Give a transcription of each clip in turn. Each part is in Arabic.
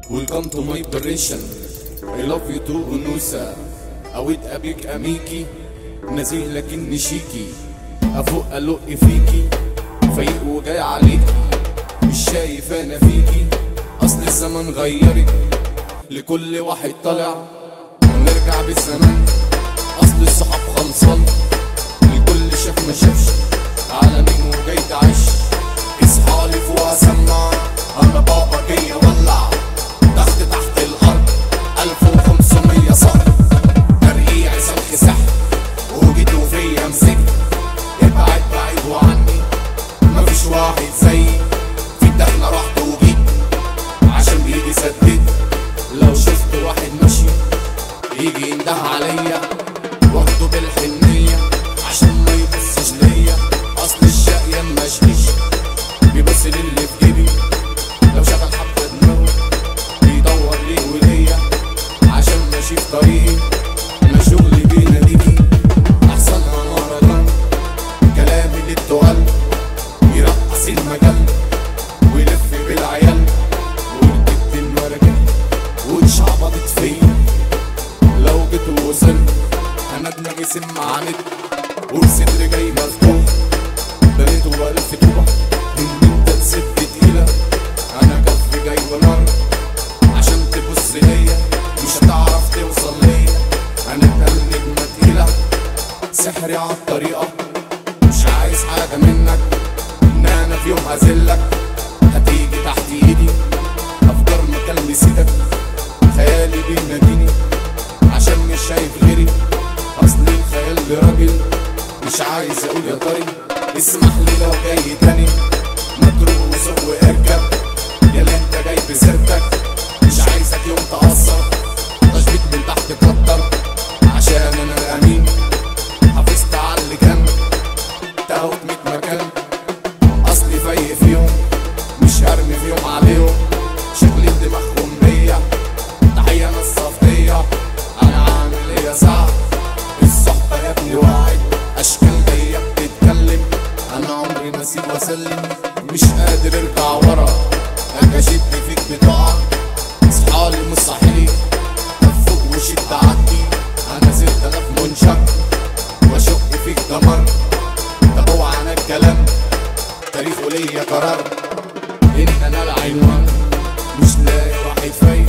Welcome to my operation. I love you too أنوسة. أود أبيك أميكي، نزيه لكني شيكي، أفوق ألق فيكي، فايق وجاي عليكي، مش شايف أنا فيكي، أصل الزمن غيرك، لكل واحد طالع ونرجع بالزمن، أصل الصحاب خلصان، الكل شاف ما شافش، على مين وجاي تعيش، اصحالي فوق أسمع، أنا بابا جاي أولع، ضغط تحت الأرض 1500 صهر، ترقيع سلخ سحر، وجيت وفيا مسكت، ابعد بعيد وعني، مفيش واحد زيي، في الدخلة رحت وجيت، عشان بإيدي سددت، لو شفت واحد ماشي يجي ينده عليا، واخده بالحنية، عشان ما يبصش ليا، أصل الشقية مشقيش، بيبص للي في جيبي، لو شغل حبة دماغه بيدور ليه وليا، عشان ماشي في طريقي، أنا شغلي بيناديكي، أحسن من مهرجان، كلامي للتقال، يرقص المجال، ويلف بالعيال، وركبت المراكب، واتشعبطت فيا، لو جيت ووصلت، أنا دماغي سمعانت، والصدر جاي مفتوح، بنيت وألف طوبة، إن أنت تسد تقيلة، أنا كفي جاي ونار، عشان تبص ليا، مش هتعرف توصل ليا، أنا نجمة تقيلة، سحري عالطريقة، مش عايز حاجة منك، إن أنا في يوم هزلك، هتيجي تحت إيدي، أفكار مكان نسيتك، خيالي بيناديني، عشان مش شايف غيري، أصل الخيال لراجل، مش عايز أقول يا طري، اسمح لي لو جاي تاني، متروق وسوق واركب، ياللي انت جاي بسيرتك، مش عايزك يوم تأثر، تشبيك من تحت كتر، عشان انا الامين، حافظت على اللي كان، تاهوت 100 مكان، اصلي فايق في يوم، مش هرمي في يوم عليهم، شغلين دماغهم بيا، تحية ناس صفية، انا عامل ايه يا صاحب، الصحبة يا ابني واعد، اشكال جاية بتتكلم، انا عمري ما اسيب واسلم، مش قادر ارجع ورا، اجي اشد فيك بتقع، اصحالي مش صحيح، فوق وشد عدي، انا 6000 منشق، واشق فيك دمر، طب اوعى انا الكلام، تاريخه ليا قرار، ان انا العنوان، مش لاقي واحد فايق،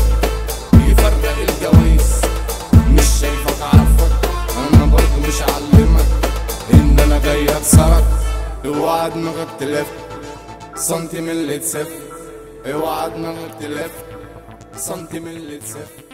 يفرق الجوايز، مش شايفك عارفك، انا برضو مش علمك، ان انا جاي اكسرك، اوعى دماغك تلف، سنتي من اللي تسف، اوعى دماغك تلف، سنتي من اللي تسف.